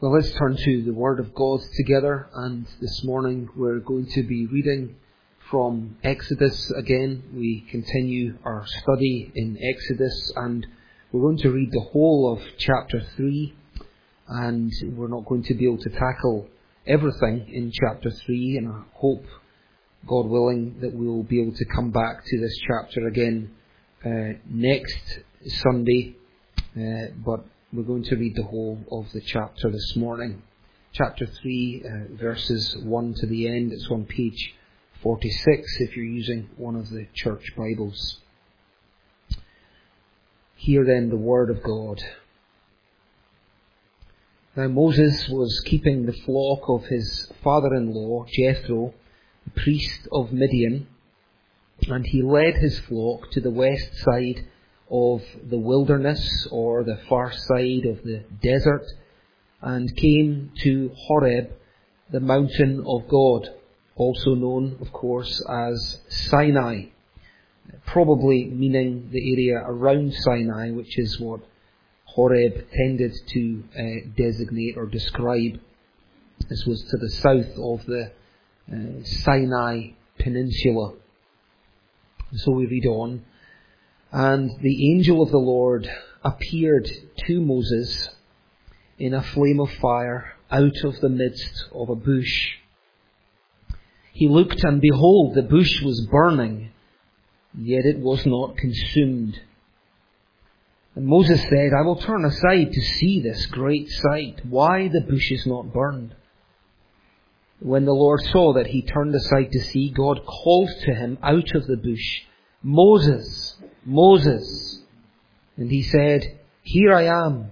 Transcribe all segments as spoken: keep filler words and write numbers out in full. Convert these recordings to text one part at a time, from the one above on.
Well, let's turn to the Word of God together, and this morning we're going to be reading from Exodus again. We continue our study in Exodus, and we're going to read the whole of chapter three, and we're not going to be able to tackle everything in chapter three, and I hope, God willing, that we'll be able to come back to this chapter again uh, next Sunday, uh, but we're going to read the whole of the chapter this morning. Chapter three, uh, verses one to the end. It's on page forty-six if you're using one of the church Bibles. Hear then the word of God. Now Moses was keeping the flock of his father-in-law, Jethro, the priest of Midian, and he led his flock to the west side of the wilderness, or the far side of the desert, and came to Horeb, the mountain of God, also known, of course, as Sinai, probably meaning the area around Sinai, which is what Horeb tended to uh, designate or describe. This was to the south of the uh, Sinai Peninsula. So we read on. And the angel of the Lord appeared to Moses in a flame of fire out of the midst of a bush. He looked, and behold, the bush was burning, yet it was not consumed. And Moses said, I will turn aside to see this great sight, why the bush is not burned. When the Lord saw that he turned aside to see, God called to him out of the bush, Moses, Moses. And he said, Here I am.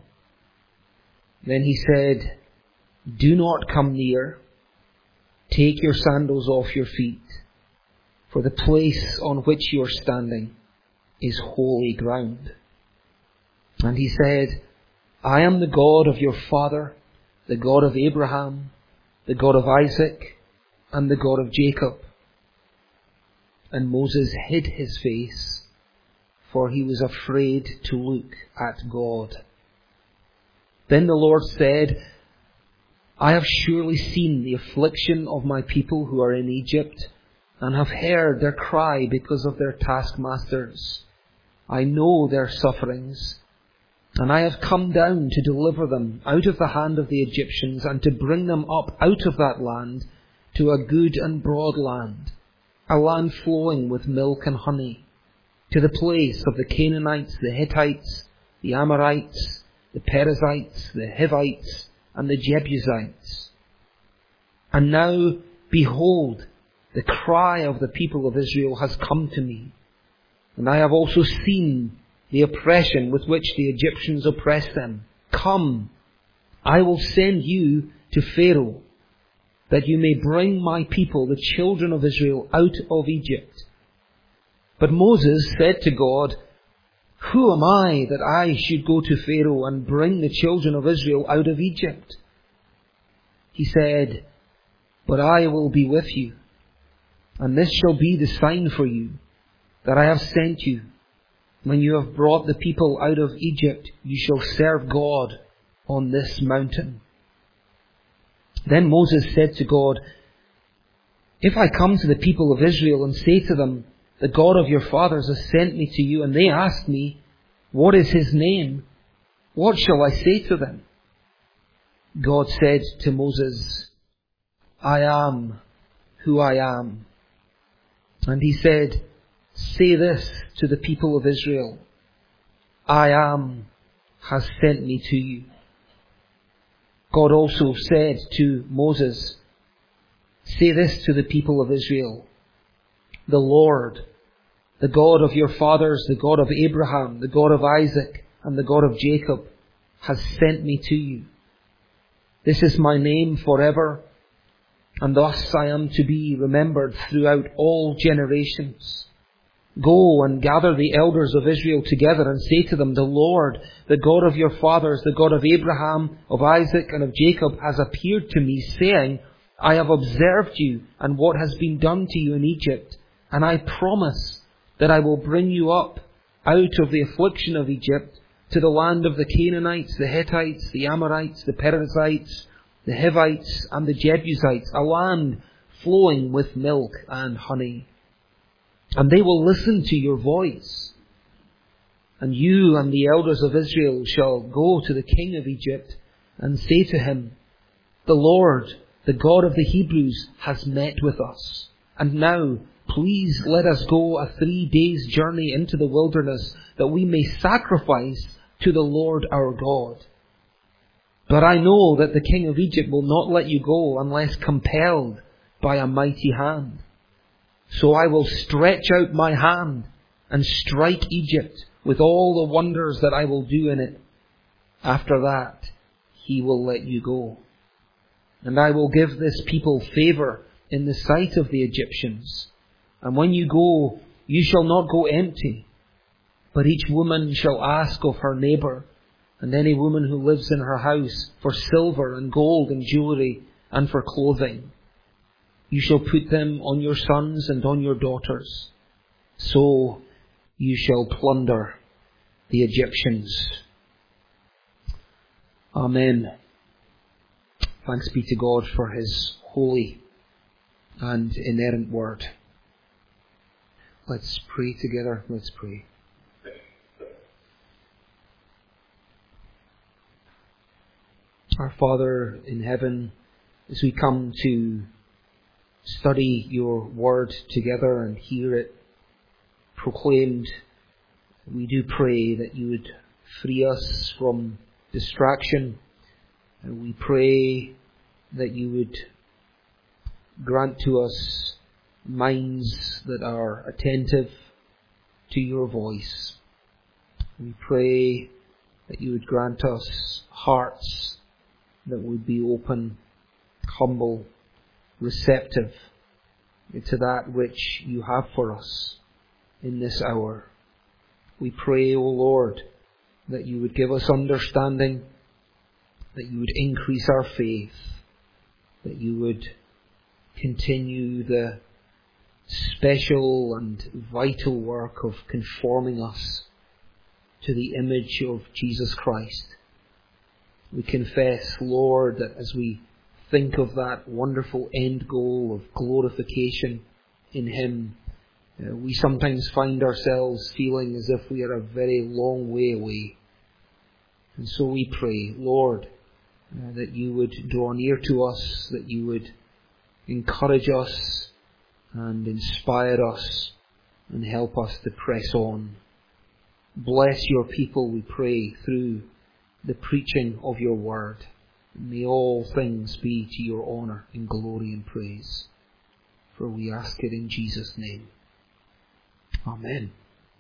Then he said, Do not come near. Take your sandals off your feet, for the place on which you are standing is holy ground. And he said, I am the God of your father, the God of Abraham, the God of Isaac, and the God of Jacob. And Moses hid his face, for he was afraid to look at God. Then the Lord said, I have surely seen the affliction of my people who are in Egypt, and have heard their cry because of their taskmasters. I know their sufferings, and I have come down to deliver them out of the hand of the Egyptians, and to bring them up out of that land to a good and broad land, a land flowing with milk and honey, to the place of the Canaanites, the Hittites, the Amorites, the Perizzites, the Hivites, and the Jebusites. And now, behold, the cry of the people of Israel has come to me, and I have also seen the oppression with which the Egyptians oppress them. Come, I will send you to Pharaoh, that you may bring my people, the children of Israel, out of Egypt. But Moses said to God, Who am I that I should go to Pharaoh and bring the children of Israel out of Egypt? He said, But I will be with you, and this shall be the sign for you, that I have sent you. When you have brought the people out of Egypt, you shall serve God on this mountain. Then Moses said to God, If I come to the people of Israel and say to them, The God of your fathers has sent me to you, and they ask me, What is his name? What shall I say to them? God said to Moses, I am who I am. And he said, Say this to the people of Israel, I am has sent me to you. God also said to Moses, Say this to the people of Israel, The Lord, the God of your fathers, the God of Abraham, the God of Isaac, and the God of Jacob, has sent me to you. This is my name forever, and thus I am to be remembered throughout all generations. Go and gather the elders of Israel together and say to them, The Lord, the God of your fathers, the God of Abraham, of Isaac, and of Jacob, has appeared to me, saying, I have observed you and what has been done to you in Egypt, and I promise that I will bring you up out of the affliction of Egypt to the land of the Canaanites, the Hittites, the Amorites, the Perizzites, the Hivites, and the Jebusites, a land flowing with milk and honey. And they will listen to your voice. And you and the elders of Israel shall go to the king of Egypt and say to him, the Lord, the God of the Hebrews, has met with us. And now, please let us go a three days' journey into the wilderness, that we may sacrifice to the Lord our God. But I know that the king of Egypt will not let you go unless compelled by a mighty hand. So I will stretch out my hand and strike Egypt with all the wonders that I will do in it. After that, he will let you go. And I will give this people favor in the sight of the Egyptians. And when you go, you shall not go empty, but each woman shall ask of her neighbour, and any woman who lives in her house, for silver and gold and jewellery and for clothing. You shall put them on your sons and on your daughters. So you shall plunder the Egyptians. Amen. Thanks be to God for His holy and inerrant word. Let's pray together. Let's pray. Our Father in heaven, as we come to study your word together and hear it proclaimed, we do pray that you would free us from distraction. And we pray that you would grant to us minds that are attentive to your voice. We pray that you would grant us hearts that would be open, humble, receptive to that which you have for us in this hour. We pray, O Lord, that you would give us understanding, that you would increase our faith, that you would continue the special and vital work of conforming us to the image of Jesus Christ. We confess, Lord, that as we think of that wonderful end goal of glorification in Him, uh, we sometimes find ourselves feeling as if we are a very long way away. And so we pray, Lord, uh, that you would draw near to us, that you would encourage us and inspire us and help us to press on. Bless your people, we pray, through the preaching of your word. May all things be to your honour and glory and praise. For we ask it in Jesus' name. Amen.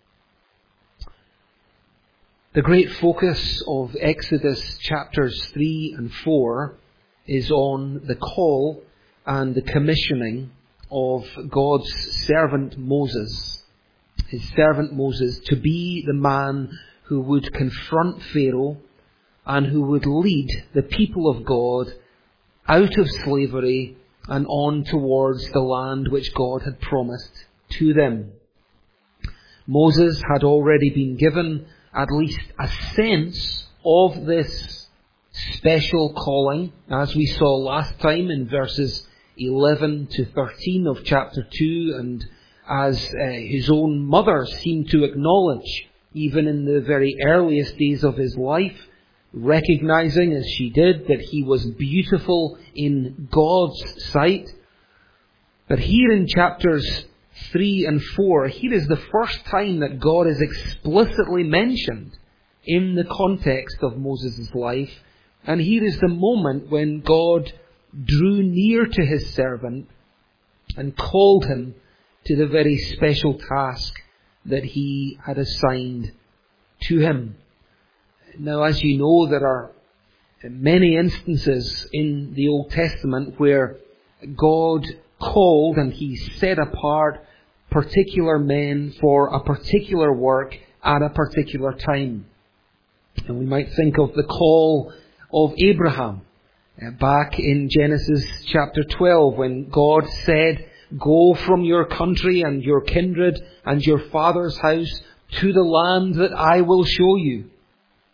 The great focus of Exodus chapters three and four is on the call and the commissioning of God's servant Moses, his servant Moses, to be the man who would confront Pharaoh and who would lead the people of God out of slavery and on towards the land which God had promised to them. Moses had already been given at least a sense of this special calling, as we saw last time in verses eleven to thirteen of chapter two, and as uh, his own mother seemed to acknowledge even in the very earliest days of his life, recognizing as she did that he was beautiful in God's sight. But here in chapters three and four, here is the first time that God is explicitly mentioned in the context of Moses' life. And here is the moment when God drew near to his servant and called him to the very special task that he had assigned to him. Now, as you know, there are many instances in the Old Testament where God called and He set apart particular men for a particular work at a particular time. And we might think of the call of Abraham uh, back in Genesis chapter twelve, when God said, "Go from your country and your kindred and your father's house to the land that I will show you."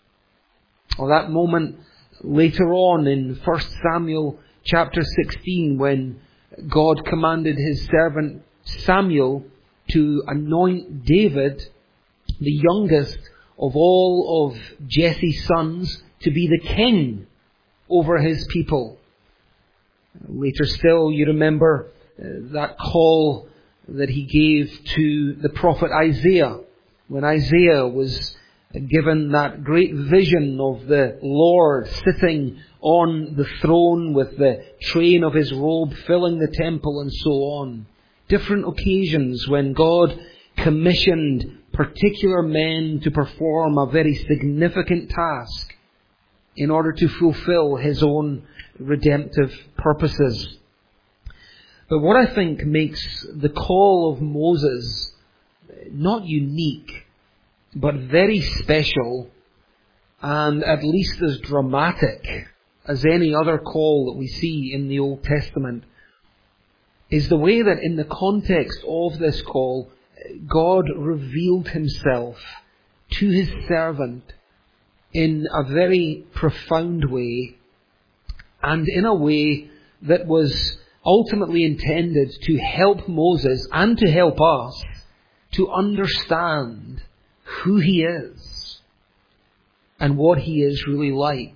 Or that moment later on in First Samuel chapter sixteen, when God commanded His servant Samuel to anoint David, the youngest of all of Jesse's sons, to be the king over His people. Later still, you remember uh, that call that He gave to the prophet Isaiah, when Isaiah was given that great vision of the Lord sitting on the throne with the train of His robe filling the temple and so on. Different occasions when God commissioned particular men to perform a very significant task in order to fulfill His own redemptive purposes. But what I think makes the call of Moses not unique, but very special, and at least as dramatic as any other call that we see in the Old Testament, is the way that in the context of this call, God revealed Himself to His servant in a very profound way, and in a way that was ultimately intended to help Moses and to help us to understand who He is and what He is really like.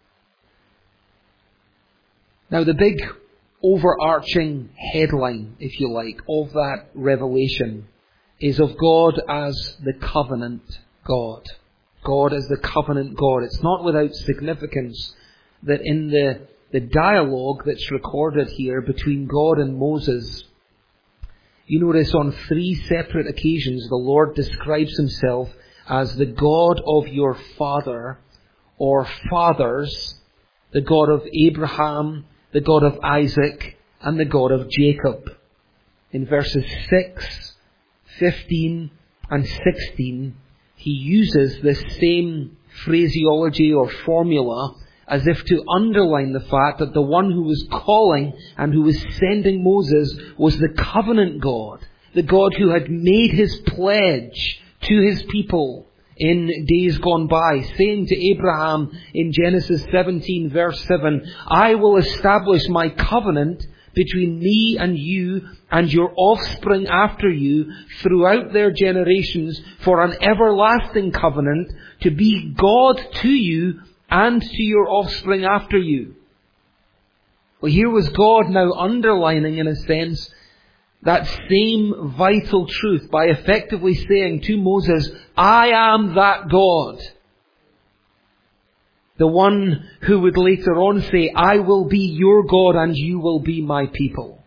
Now, the big overarching headline, if you like, of that revelation is of God as the covenant God. God as the covenant God. It's not without significance that in the, the dialogue that's recorded here between God and Moses, you notice on three separate occasions the Lord describes Himself as the God of your father or fathers, the God of Abraham, the God of Isaac, and the God of Jacob. In verses six, fifteen, and sixteen, He uses this same phraseology or formula as if to underline the fact that the one who was calling and who was sending Moses was the covenant God, the God who had made His pledge to His people in days gone by, saying to Abraham in Genesis seventeen verse seven, I will establish my covenant between me and you and your offspring after you throughout their generations for an everlasting covenant to be God to you and to your offspring after you. Well, here was God now underlining, in a sense, that same vital truth by effectively saying to Moses, I am that God. The one who would later on say, I will be your God and you will be my people.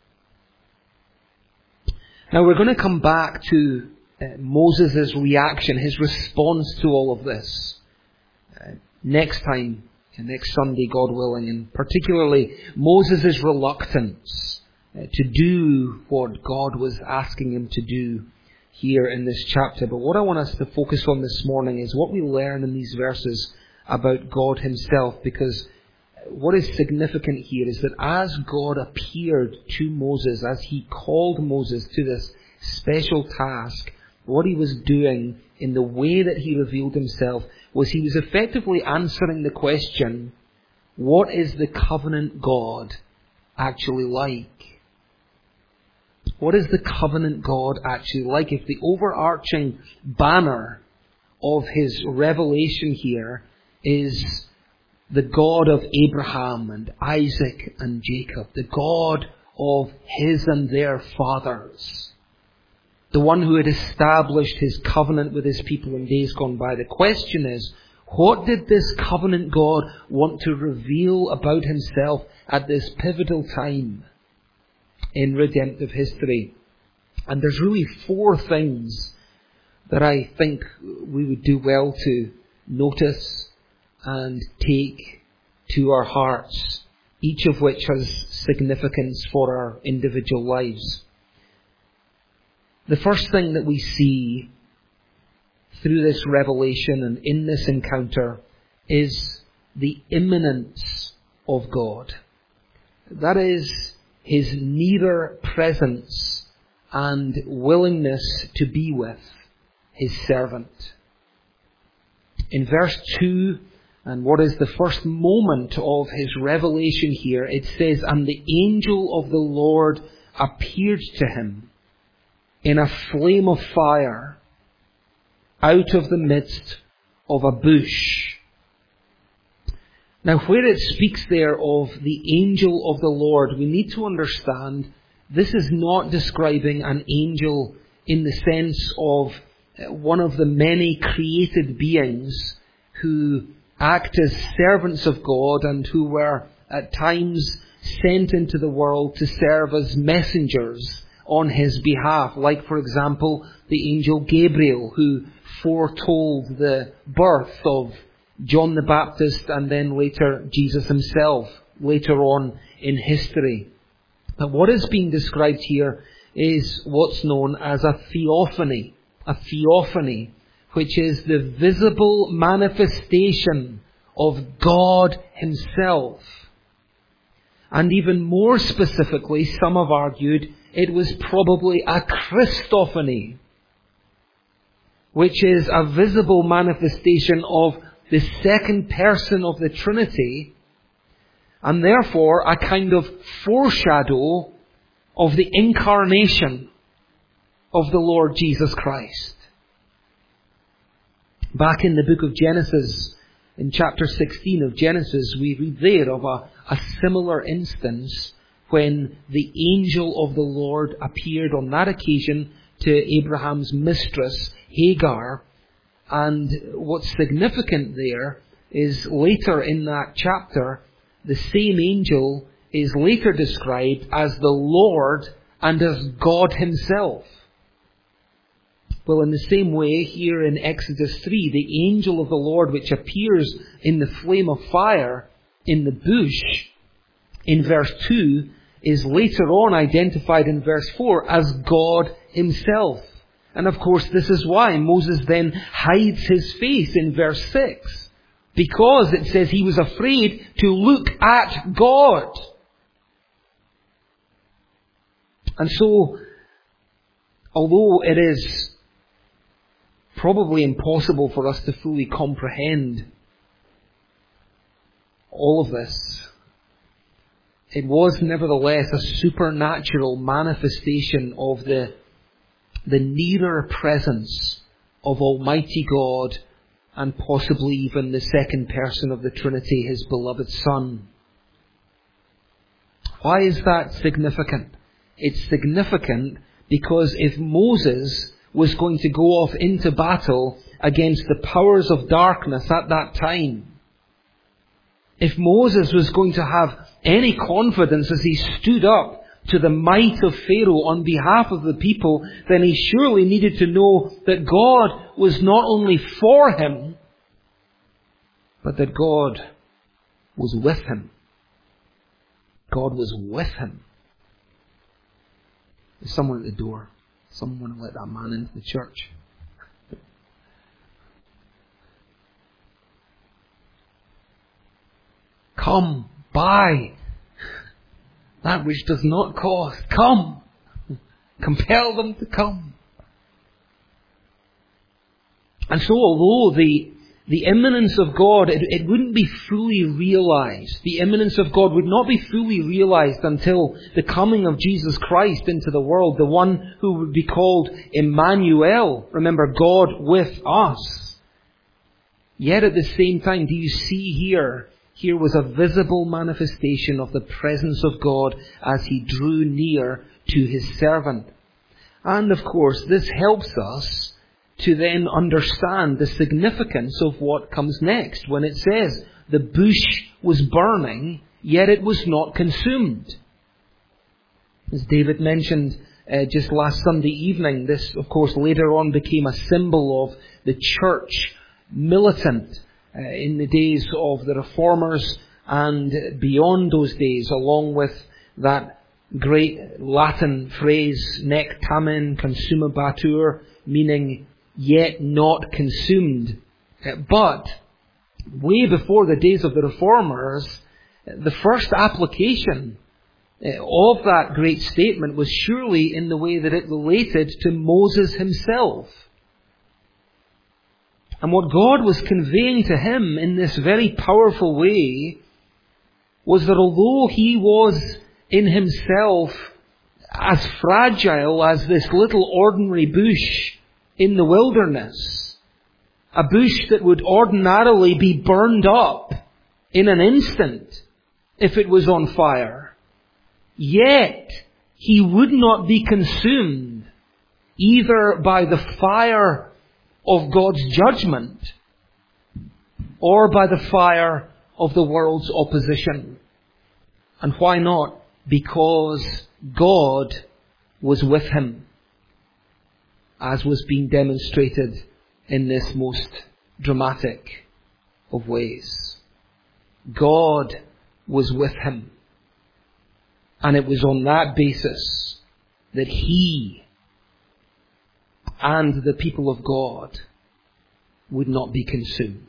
Now we're going to come back to uh, Moses' reaction, his response to all of this, uh, next time, uh, next Sunday, God willing, and particularly Moses' reluctance uh, to do what God was asking him to do here in this chapter. But what I want us to focus on this morning is what we learn in these verses about God Himself, because what is significant here is that as God appeared to Moses, as He called Moses to this special task, what He was doing in the way that He revealed Himself was He was effectively answering the question, what is the covenant God actually like? What is the covenant God actually like? If the overarching banner of His revelation here is the God of Abraham and Isaac and Jacob, the God of his and their fathers, the one who had established His covenant with His people in days gone by. The question is, what did this covenant God want to reveal about Himself at this pivotal time in redemptive history? And there's really four things that I think we would do well to notice and take to our hearts, each of which has significance for our individual lives. The first thing that we see through this revelation and in this encounter is the immanence of God. That is, His nearer presence and willingness to be with His servant. In verse two And what is the first moment of his revelation here? It says, "And the angel of the Lord appeared to him in a flame of fire out of the midst of a bush." Now, where it speaks there of the angel of the Lord, we need to understand this is not describing an angel in the sense of one of the many created beings who act as servants of God and who were at times sent into the world to serve as messengers on his behalf. Like, for example, the angel Gabriel, who foretold the birth of John the Baptist and then later Jesus himself, later on in history. But what is being described here is what's known as a theophany. A theophany, which is the visible manifestation of God himself. And even more specifically, some have argued, it was probably a Christophany, which is a visible manifestation of the second person of the Trinity, and therefore a kind of foreshadow of the incarnation of the Lord Jesus Christ. Back in the book of Genesis, in chapter sixteen of Genesis, we read there of a, a similar instance when the angel of the Lord appeared on that occasion to Abraham's mistress, Hagar. And what's significant there is later in that chapter, the same angel is later described as the Lord and as God himself. Well, in the same way, here in Exodus three, the angel of the Lord which appears in the flame of fire in the bush, in verse two, is later on identified in verse four as God himself. And of course, this is why Moses then hides his face in verse six. Because it says he was afraid to look at God. And so, although it is probably impossible for us to fully comprehend all of this, it was nevertheless a supernatural manifestation of the, the nearer presence of Almighty God and possibly even the second person of the Trinity, his beloved Son. Why is that significant? It's significant because if Moses was going to go off into battle against the powers of darkness at that time, if Moses was going to have any confidence as he stood up to the might of Pharaoh on behalf of the people, then he surely needed to know that God was not only for him, but that God was with him. God was with him. There's someone at the door. Someone want to let that man into the church. Come, buy that which does not cost. Come. Compel them to come. And so although the, the imminence of God, it, it wouldn't be fully realized. The imminence of God would not be fully realized until the coming of Jesus Christ into the world, the one who would be called Emmanuel. Remember, God with us. Yet at the same time, do you see here, here was a visible manifestation of the presence of God as he drew near to his servant. And of course, this helps us to then understand the significance of what comes next when it says, the bush was burning, yet it was not consumed. As David mentioned uh, just last Sunday evening, this of course later on became a symbol of the church militant uh, in the days of the Reformers and beyond those days, along with that great Latin phrase, nec tamen consumebatur, meaning yet not consumed. But way before the days of the Reformers, the first application of that great statement was surely in the way that it related to Moses himself. And what God was conveying to him in this very powerful way was that although he was in himself as fragile as this little ordinary bush in the wilderness, a bush that would ordinarily be burned up in an instant if it was on fire, yet he would not be consumed either by the fire of God's judgment or by the fire of the world's opposition. And why not? Because God was with him, as was being demonstrated in this most dramatic of ways. God was with him. And it was on that basis that he and the people of God would not be consumed.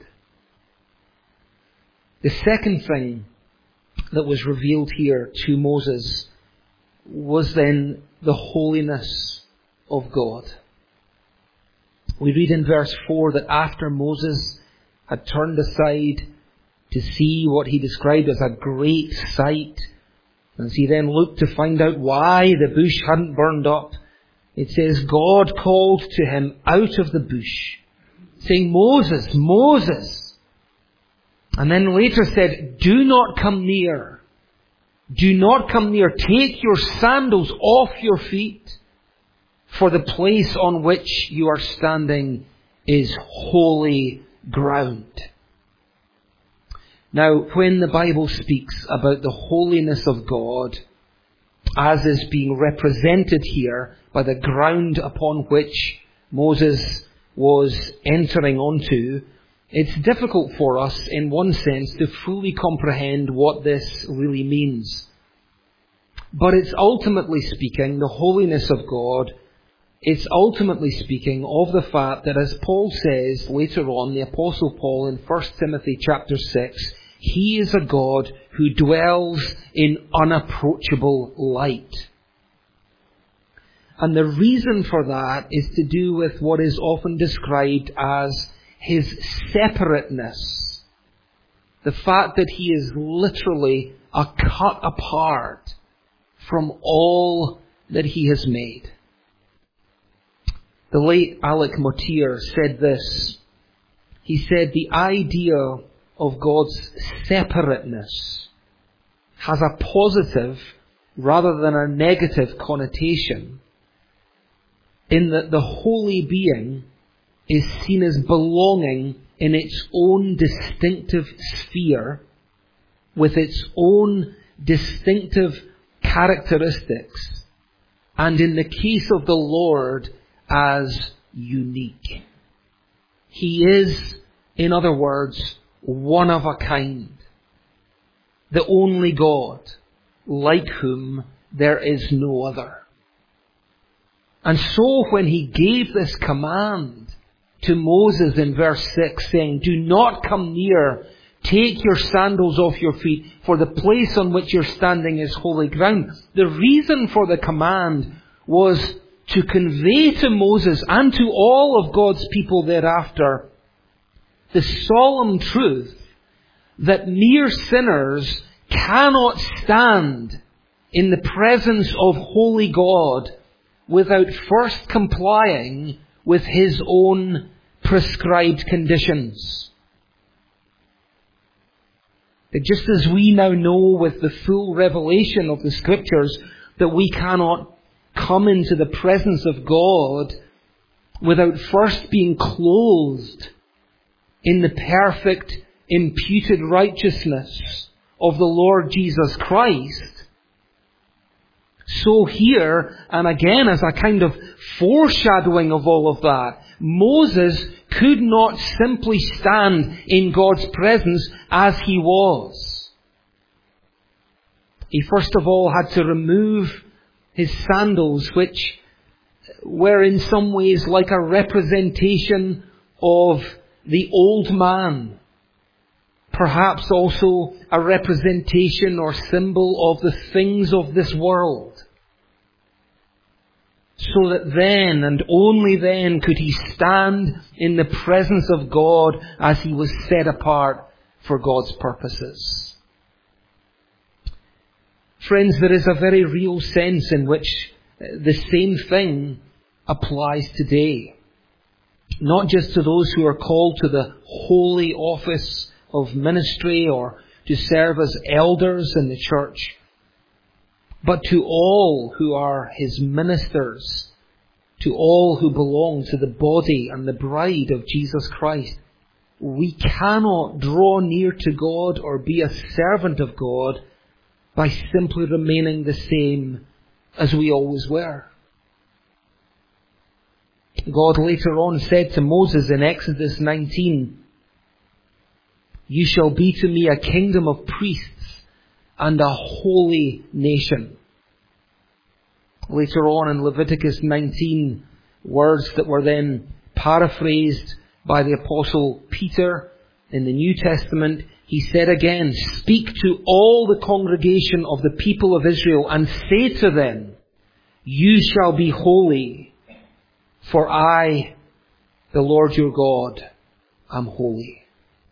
The second thing that was revealed here to Moses was then the holiness of God. We read in verse four that after Moses had turned aside to see what he described as a great sight, as he then looked to find out why the bush hadn't burned up, it says God called to him out of the bush, saying, Moses, Moses. And then later said, do not come near. Do not come near. Take your sandals off your feet, for the place on which you are standing is holy ground. Now, when the Bible speaks about the holiness of God, as is being represented here by the ground upon which Moses was entering onto, it's difficult for us, in one sense, to fully comprehend what this really means. But it's ultimately speaking, the holiness of God, it's ultimately speaking of the fact that, as Paul says later on, the Apostle Paul in First Timothy chapter six, he is a God who dwells in unapproachable light. And the reason for that is to do with what is often described as his separateness. The fact that he is literally a cut apart from all that he has made. The late Alec Motyer said this. He said, the idea of God's separateness has a positive rather than a negative connotation, in that the holy being is seen as belonging in its own distinctive sphere, with its own distinctive characteristics, and in the case of the Lord, as unique. He is, in other words, one of a kind. The only God, like whom there is no other. And so when he gave this command to Moses in verse six, saying, do not come near, take your sandals off your feet, for the place on which you're standing is holy ground. The reason for the command was to convey to Moses and to all of God's people thereafter the solemn truth that mere sinners cannot stand in the presence of holy God without first complying with his own prescribed conditions. That just as we now know with the full revelation of the Scriptures that we cannot come into the presence of God without first being clothed in the perfect imputed righteousness of the Lord Jesus Christ, so here, and again as a kind of foreshadowing of all of that, Moses could not simply stand in God's presence as he was. He first of all had to remove his sandals, which were in some ways like a representation of the old man. Perhaps also a representation or symbol of the things of this world. so that then and only then could he stand in the presence of God as he was set apart for God's purposes. Friends, there is a very real sense in which the same thing applies today. Not just to those who are called to the holy office of ministry or to serve as elders in the church, but to all who are his ministers, to all who belong to the body and the bride of Jesus Christ. We cannot draw near to God or be a servant of God by simply remaining the same as we always were. God later on said to Moses in Exodus nineteen, "You shall be to me a kingdom of priests and a holy nation." Later on in Leviticus nineteen, words that were then paraphrased by the Apostle Peter in the New Testament, he said again, "Speak to all the congregation of the people of Israel and say to them, you shall be holy, for I, the Lord your God, am holy."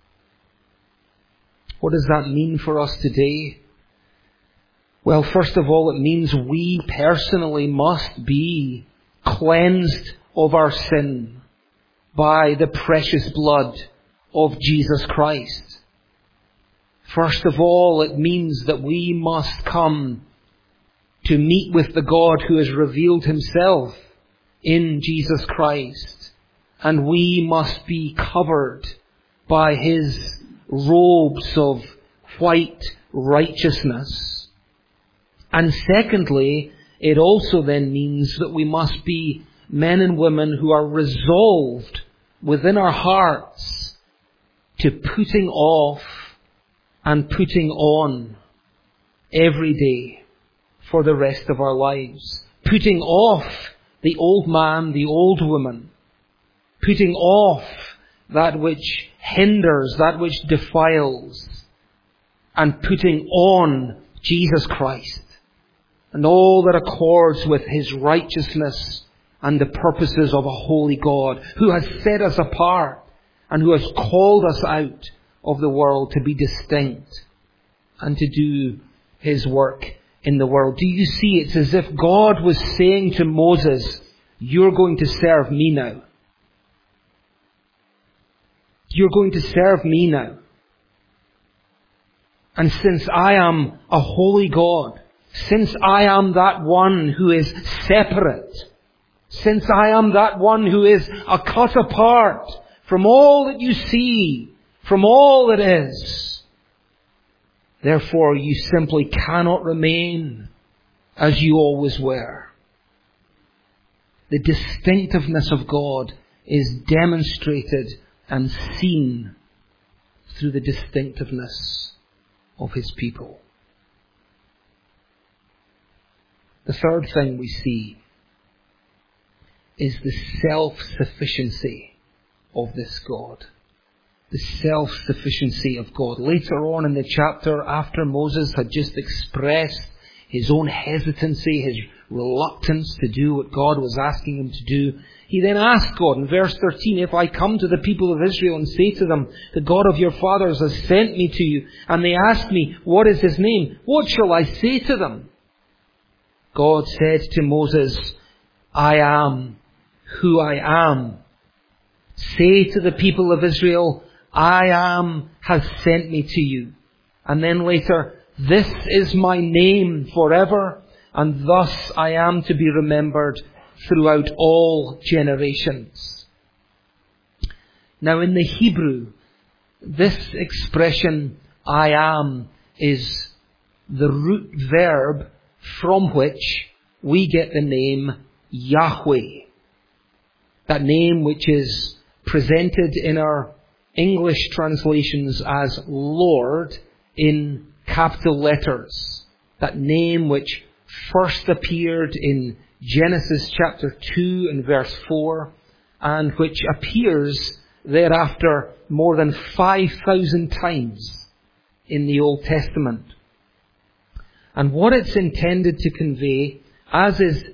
What does that mean for us today? Well, first of all, it means we personally must be cleansed of our sin by the precious blood of Jesus Christ. First of all, it means that we must come to meet with the God who has revealed himself in Jesus Christ. And we must be covered by his robes of white righteousness. And secondly, it also then means that we must be men and women who are resolved within our hearts to putting off and putting on every day for the rest of our lives. Putting off the old man, the old woman. Putting off that which hinders, that which defiles. And putting on Jesus Christ and all that accords with his righteousness and the purposes of a holy God who has set us apart and who has called us out of the world to be distinct and to do his work in the world. Do you see? It's as if God was saying to Moses, you're going to serve me now. You're going to serve me now. And since I am a holy God, since I am that one who is separate, since I am that one who is a cut apart from all that you see, from all that is, therefore you simply cannot remain as you always were. The distinctiveness of God is demonstrated and seen through the distinctiveness of his people. The third thing we see is the self-sufficiency of this God. The self-sufficiency of God. Later on in the chapter, after Moses had just expressed his own hesitancy, his reluctance to do what God was asking him to do, he then asked God in verse thirteen, "If I come to the people of Israel and say to them, the God of your fathers has sent me to you, and they ask me, what is his name? What shall I say to them?" God said to Moses, "I am who I am. Say to the people of Israel, I am has sent me to you." And then later, "This is my name forever, and thus I am to be remembered throughout all generations." Now in the Hebrew, this expression, "I am," is the root verb from which we get the name Yahweh. That name which is presented in our English translations as Lord in capital letters. That name which first appeared in Genesis chapter two and verse four, and which appears thereafter more than five thousand times in the Old Testament. And what it's intended to convey, as is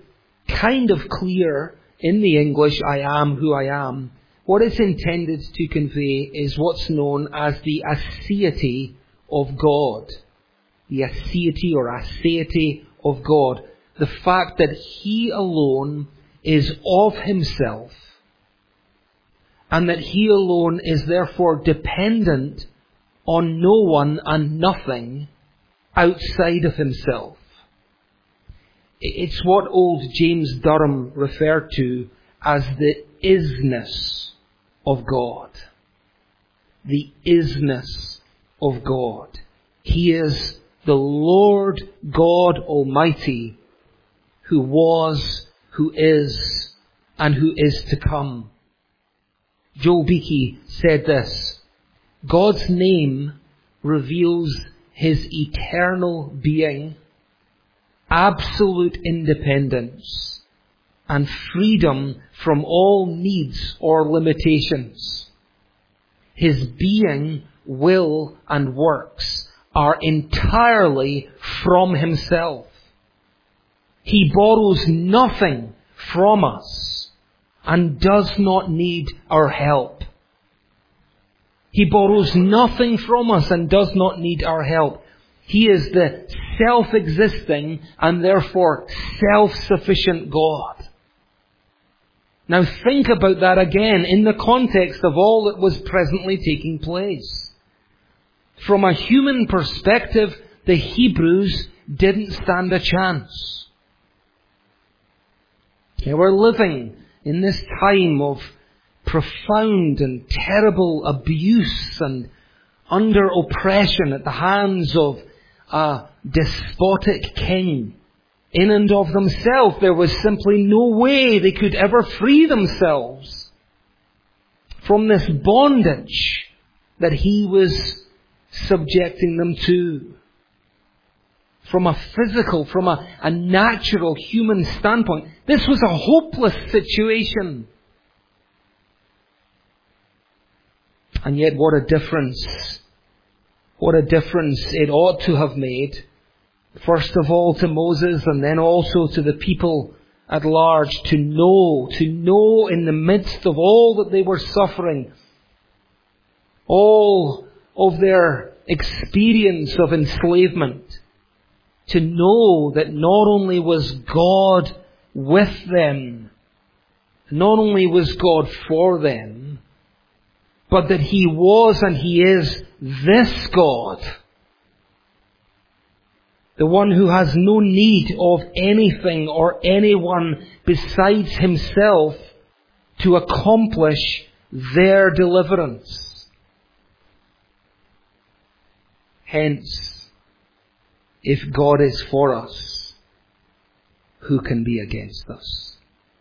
kind of clear in the English, I am who I am, what it's intended to convey is what's known as the aseity of God. The aseity or aseity of God. The fact that He alone is of Himself, and that He alone is therefore dependent on no one and nothing outside of Himself. It's what old James Durham referred to as the isness of God. The isness of God. He is the Lord God Almighty, who was, who is, and who is to come. Joel Beakey said this: God's name reveals His eternal being, absolute independence, and freedom from all needs or limitations. His being, will, and works are entirely from Himself. He borrows nothing from us and does not need our help. He borrows nothing from us and does not need our help. He is the self-existing and therefore self-sufficient God. Now think about that again in the context of all that was presently taking place. From a human perspective, the Hebrews didn't stand a chance. They were living in this time of profound and terrible abuse and under oppression at the hands of a despotic king. In and of themselves, there was simply no way they could ever free themselves from this bondage that he was subjecting them to. From a physical, from a, a natural human standpoint, this was a hopeless situation. And yet what a difference, what a difference it ought to have made, first of all to Moses and then also to the people at large, to know, to know in the midst of all that they were suffering, all of their experience of enslavement, to know that not only was God with them, not only was God for them, but that He was and He is this God, the one who has no need of anything or anyone besides Himself to accomplish their deliverance. Hence, if God is for us, who can be against us?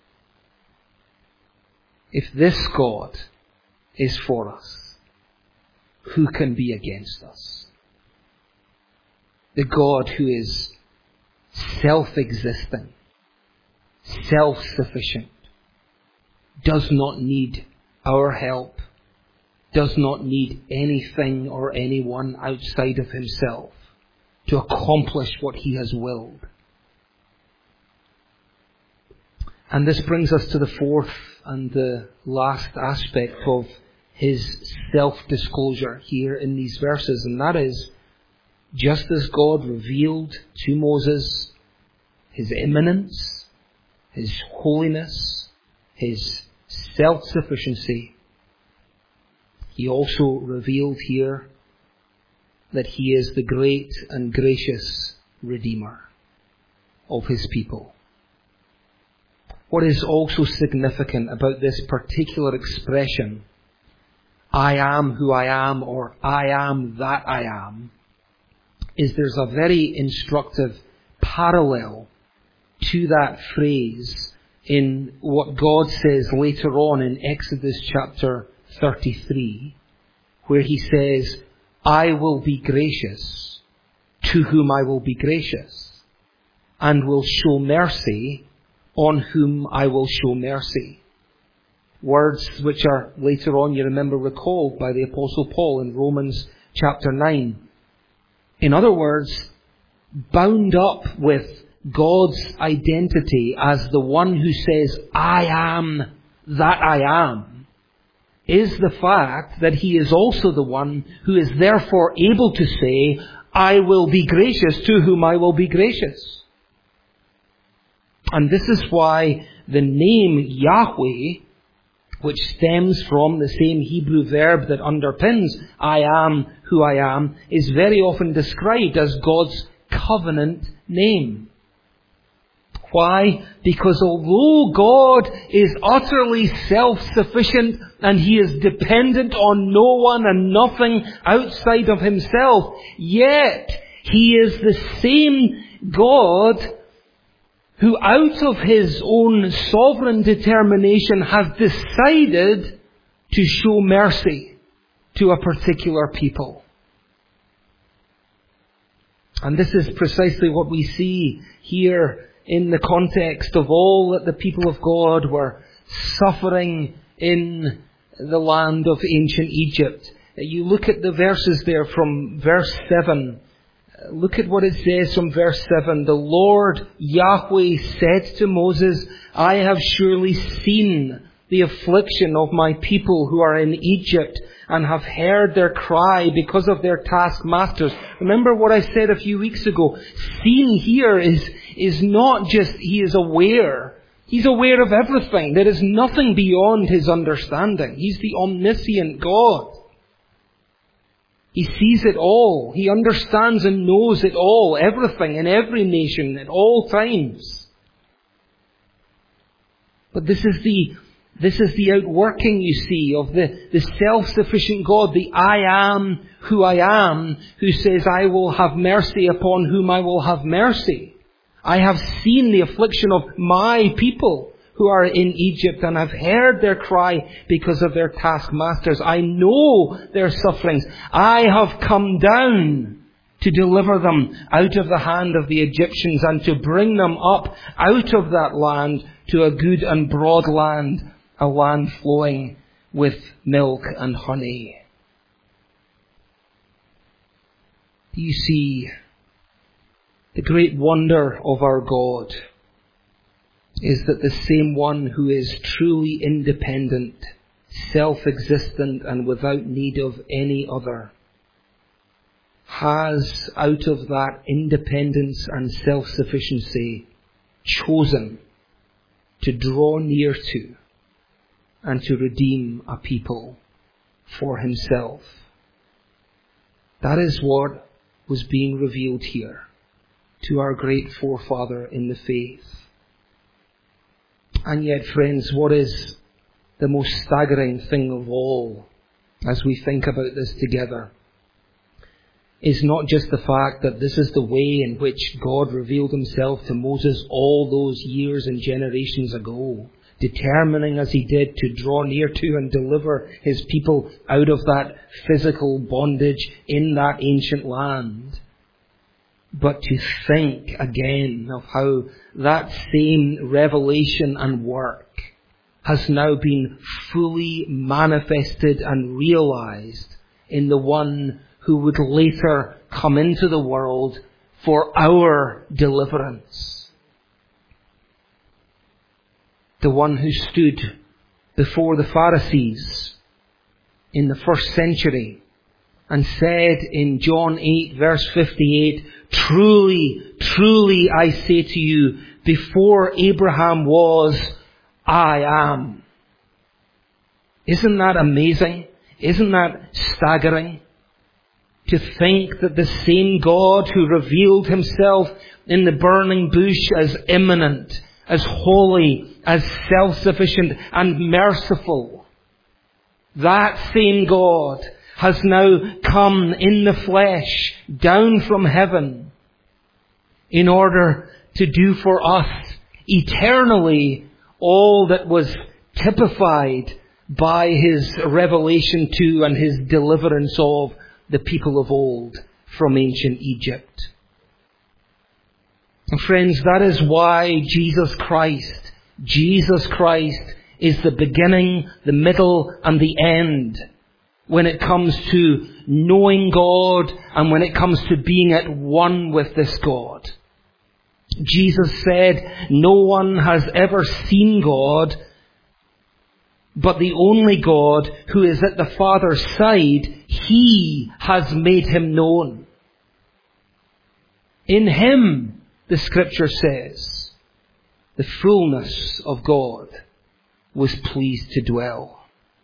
If this God is for us, who can be against us? The God who is self-existing, self-sufficient, does not need our help, does not need anything or anyone outside of Himself to accomplish what He has willed. And this brings us to the fourth and the last aspect of His self-disclosure here in these verses, and that is, just as God revealed to Moses His immanence, His holiness, His self-sufficiency, He also revealed here that He is the great and gracious Redeemer of His people. What is also significant about this particular expression, I am who I am, or I am that I am, is there's a very instructive parallel to that phrase in what God says later on in Exodus chapter thirty-three, where He says, I will be gracious to whom I will be gracious, and will show mercy on whom I will show mercy. Words which are later on, you remember, recalled by the Apostle Paul in Romans chapter nine. In other words, bound up with God's identity as the one who says, I am that I am, is the fact that He is also the one who is therefore able to say, I will be gracious to whom I will be gracious. And this is why the name Yahweh, which stems from the same Hebrew verb that underpins I am who I am, is very often described as God's covenant name. Why? Because although God is utterly self-sufficient and He is dependent on no one and nothing outside of Himself, yet He is the same God who out of His own sovereign determination has decided to show mercy to a particular people. And this is precisely what we see here in the context of all that the people of God were suffering in the land of ancient Egypt. You look at the verses there from verse seven. Look at what it says from verse seven. The Lord Yahweh said to Moses, I have surely seen the affliction of my people who are in Egypt and have heard their cry because of their taskmasters. Remember what I said a few weeks ago. Seen here is, is not just He is aware. He's aware of everything. There is nothing beyond His understanding. He's the omniscient God. He sees it all. He understands and knows it all. Everything in every nation at all times. But this is the This is the outworking, you see, of the, the self-sufficient God, the I am who I am, who says, I will have mercy upon whom I will have mercy. I have seen the affliction of my people who are in Egypt and have heard their cry because of their taskmasters. I know their sufferings. I have come down to deliver them out of the hand of the Egyptians and to bring them up out of that land to a good and broad land, a land flowing with milk and honey. Do you see the great wonder of our God is that the same one who is truly independent, self-existent and without need of any other, has out of that independence and self-sufficiency chosen to draw near to and to redeem a people for Himself. That is what was being revealed here to our great forefather in the faith. And yet, friends, what is the most staggering thing of all as we think about this together is not just the fact that this is the way in which God revealed Himself to Moses all those years and generations ago, determining as He did to draw near to and deliver His people out of that physical bondage in that ancient land. But to think again of how that same revelation and work has now been fully manifested and realized in the one who would later come into the world for our deliverance. The one who stood before the Pharisees in the first century and said in John eight verse fifty-eight, Truly, truly I say to you, before Abraham was, I am. Isn't that amazing? Isn't that staggering? To think that the same God who revealed Himself in the burning bush as immanent, as holy, as self-sufficient and merciful, that same God has now come in the flesh down from heaven in order to do for us eternally all that was typified by His revelation to and His deliverance of the people of old from ancient Egypt. And friends, that is why Jesus Christ, Jesus Christ is the beginning, the middle and the end when it comes to knowing God and when it comes to being at one with this God. Jesus said, no one has ever seen God, but the only God who is at the Father's side, He has made Him known. In Him, the Scripture says, the fullness of God was pleased to dwell.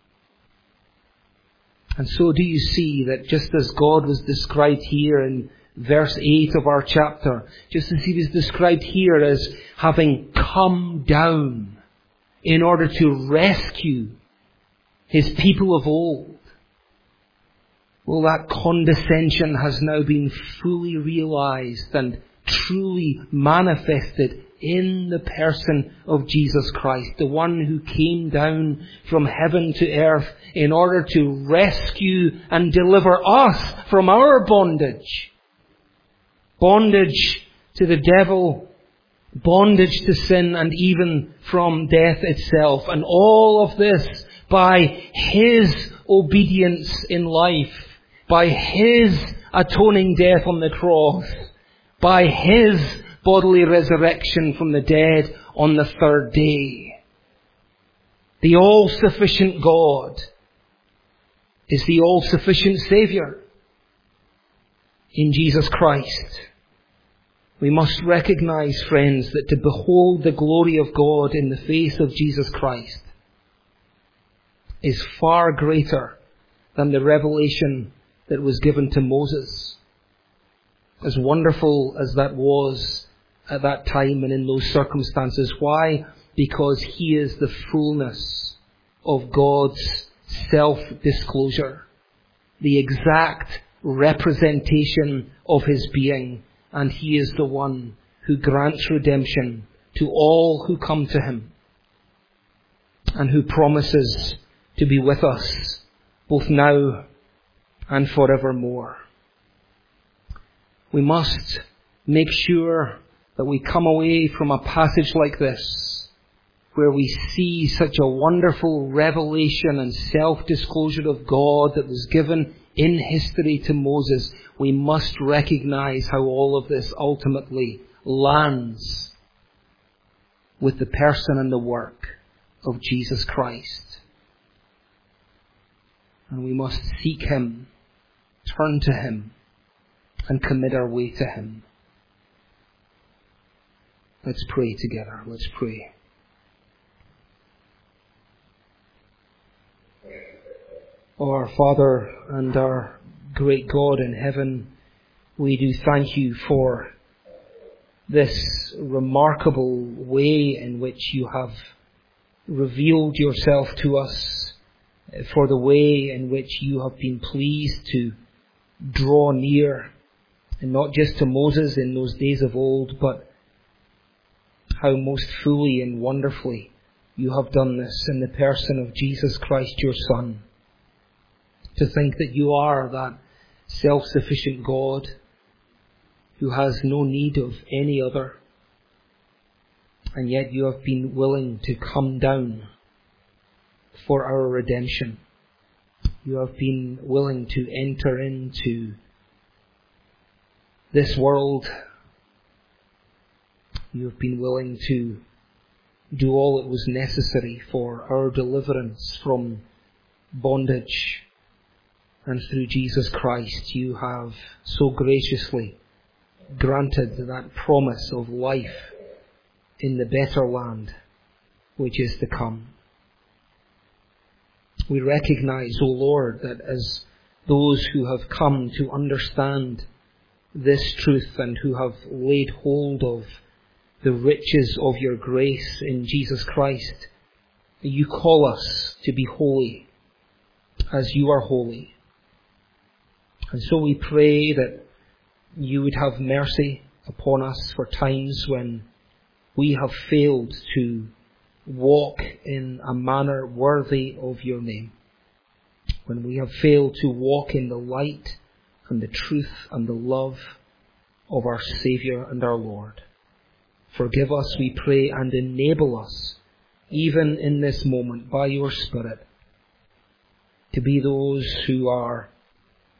And so do you see that just as God was described here in verse eight of our chapter, just as He was described here as having come down in order to rescue His people of old, well, that condescension has now been fully realized and truly manifested in the person of Jesus Christ, the one who came down from heaven to earth in order to rescue and deliver us from our bondage. Bondage to the devil, bondage to sin, and even from death itself. And all of this by His obedience in life, by His atoning death on the cross, by His bodily resurrection from the dead on the third day. The all-sufficient God is the all-sufficient Saviour in Jesus Christ. We must recognize, friends, that to behold the glory of God in the face of Jesus Christ is far greater than the revelation that was given to Moses. As wonderful as that was at that time and in those circumstances. Why? Because He is the fullness of God's self-disclosure, the exact representation of His being, and He is the one who grants redemption to all who come to Him, and who promises to be with us both now and forevermore. We must make sure that we come away from a passage like this, where we see such a wonderful revelation and self-disclosure of God that was given in history to Moses. We must recognize how all of this ultimately lands with the person and the work of Jesus Christ. And we must seek Him, turn to Him, and commit our way to Him. Let's pray together. Let's pray. Oh, our Father and our great God in heaven, we do thank You for this remarkable way in which You have revealed Yourself to us, for the way in which You have been pleased to draw near, and not just to Moses in those days of old, but how most fully and wonderfully You have done this in the person of Jesus Christ, Your Son. To think that You are that self-sufficient God who has no need of any other, and yet You have been willing to come down for our redemption. You have been willing to enter into this world. You have been willing to do all that was necessary for our deliverance from bondage. And through Jesus Christ, You have so graciously granted that promise of life in the better land which is to come. We recognize, O Lord, that as those who have come to understand this truth and who have laid hold of the riches of Your grace in Jesus Christ, You call us to be holy as You are holy. And so we pray that You would have mercy upon us for times when we have failed to walk in a manner worthy of Your name, when we have failed to walk in the light and the truth and the love of our Saviour and our Lord. Forgive us, we pray, and enable us, even in this moment, by Your Spirit, to be those who are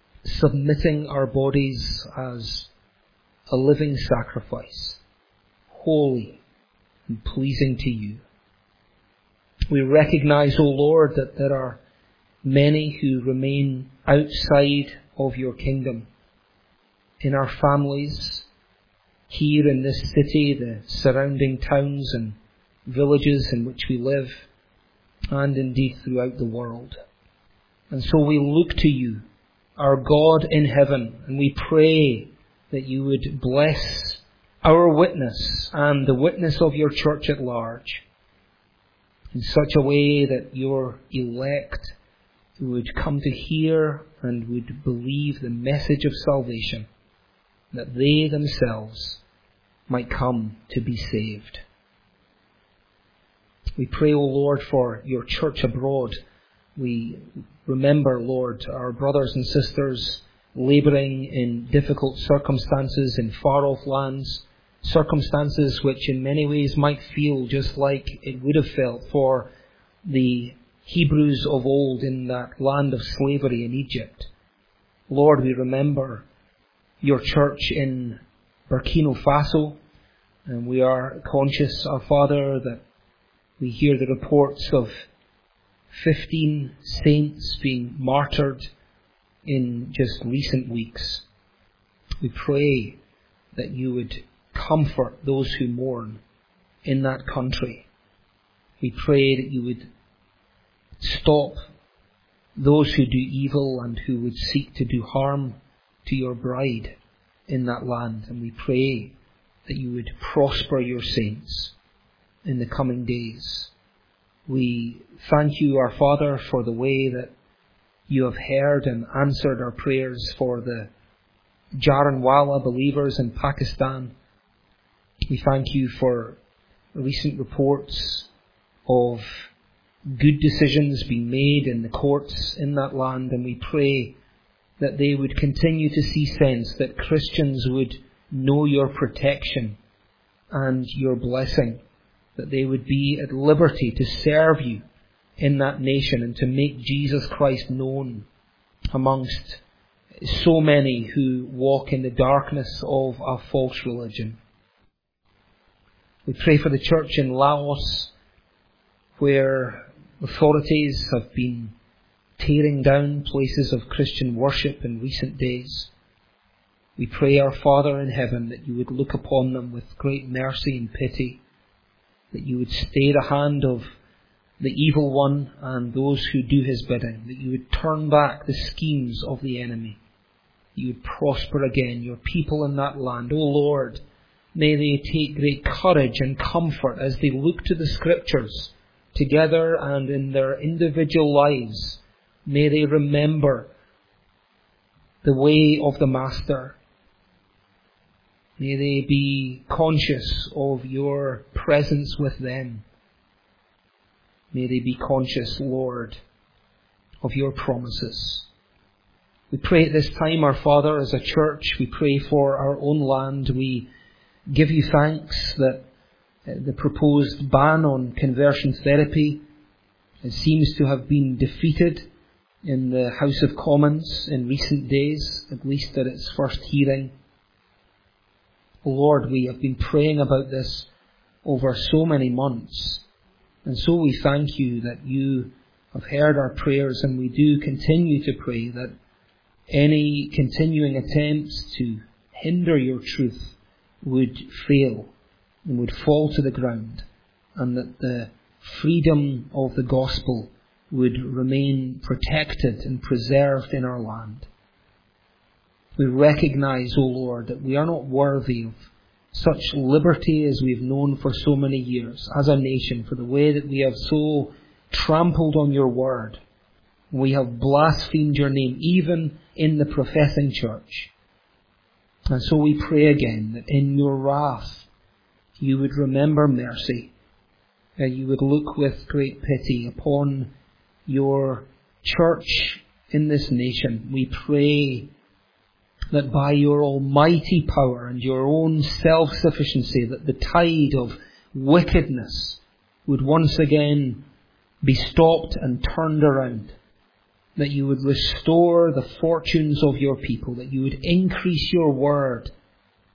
submitting our bodies as a living sacrifice, holy and pleasing to you. We recognize, O Lord, that there are many who remain outside of your kingdom. In our families, here in this city, the surrounding towns and villages in which we live, and indeed throughout the world. And so we look to you, our God in heaven, and we pray that you would bless our witness and the witness of your church at large in such a way that your elect would come to hear and would believe the message of salvation, that they themselves might come to be saved. We pray, O Lord, for your church abroad. We remember, Lord, our brothers and sisters labouring in difficult circumstances in far-off lands, circumstances which in many ways might feel just like it would have felt for the Hebrews of old in that land of slavery in Egypt. Lord, we remember your church in Burkina Faso, and we are conscious, our Father, that we hear the reports of fifteen saints being martyred in just recent weeks. We pray that you would comfort those who mourn in that country. We pray that you would stop those who do evil and who would seek to do harm to your bride in that land. And we pray that you would prosper your saints in the coming days. We thank you, our Father, for the way that you have heard and answered our prayers for the Jaranwala believers in Pakistan. We thank you for recent reports of good decisions being made in the courts in that land, and we pray that they would continue to see sense, that Christians would know your protection and your blessing, that they would be at liberty to serve you in that nation and to make Jesus Christ known amongst so many who walk in the darkness of a false religion. We pray for the church in Laos, where authorities have been tearing down places of Christian worship in recent days. We pray, our Father in heaven, that you would look upon them with great mercy and pity, that you would stay the hand of the evil one and those who do his bidding, that you would turn back the schemes of the enemy. You would prosper again your people in that land. O Lord, may they take great courage and comfort as they look to the Scriptures together and in their individual lives. May they remember the way of the Master. May they be conscious of your presence with them. May they be conscious, Lord, of your promises. We pray at this time, our Father, as a church, we pray for our own land. We give you thanks that the proposed ban on conversion therapy it seems to have been defeated in the House of Commons in recent days, at least at its first hearing. Lord, we have been praying about this over so many months, and so we thank you that you have heard our prayers, and we do continue to pray that any continuing attempts to hinder your truth would fail and would fall to the ground, and that the freedom of the gospel would remain protected and preserved in our land. We recognize, O Lord, that we are not worthy of such liberty as we've known for so many years as a nation, for the way that we have so trampled on your word. We have blasphemed your name, even in the professing church. And so we pray again that in your wrath you would remember mercy, that you would look with great pity upon your church in this nation. We pray that by your almighty power and your own self-sufficiency, that the tide of wickedness would once again be stopped and turned around, that you would restore the fortunes of your people, that you would increase your word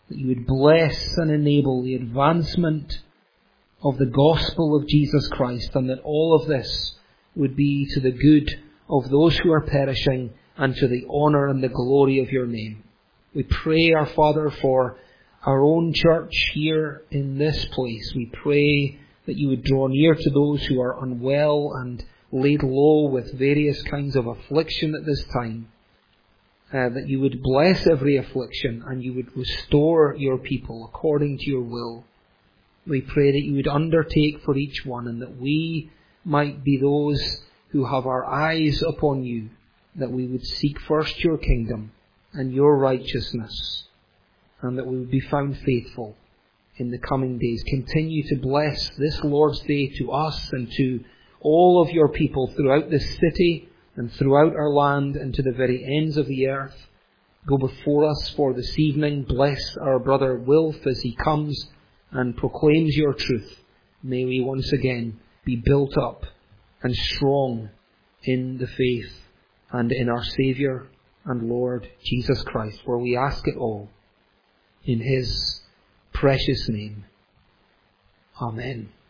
that you would bless and enable the advancement of the gospel of Jesus Christ, and that all of this would be to the good of those who are perishing and to the honour and the glory of your name. We pray, our Father, for our own church here in this place. We pray that you would draw near to those who are unwell and laid low with various kinds of affliction at this time. Uh, that you would bless every affliction and you would restore your people according to your will. We pray that you would undertake for each one, and that we might be those who have our eyes upon you, that we would seek first your kingdom and your righteousness, and that we would be found faithful in the coming days. Continue to bless this Lord's Day to us and to all of your people throughout this city and throughout our land and to the very ends of the earth. Go before us for this evening. Bless our brother Wilf as he comes and proclaims your truth. May we once again be built up and strong in the faith and in our Saviour and Lord Jesus Christ, for we ask it all in his precious name. Amen.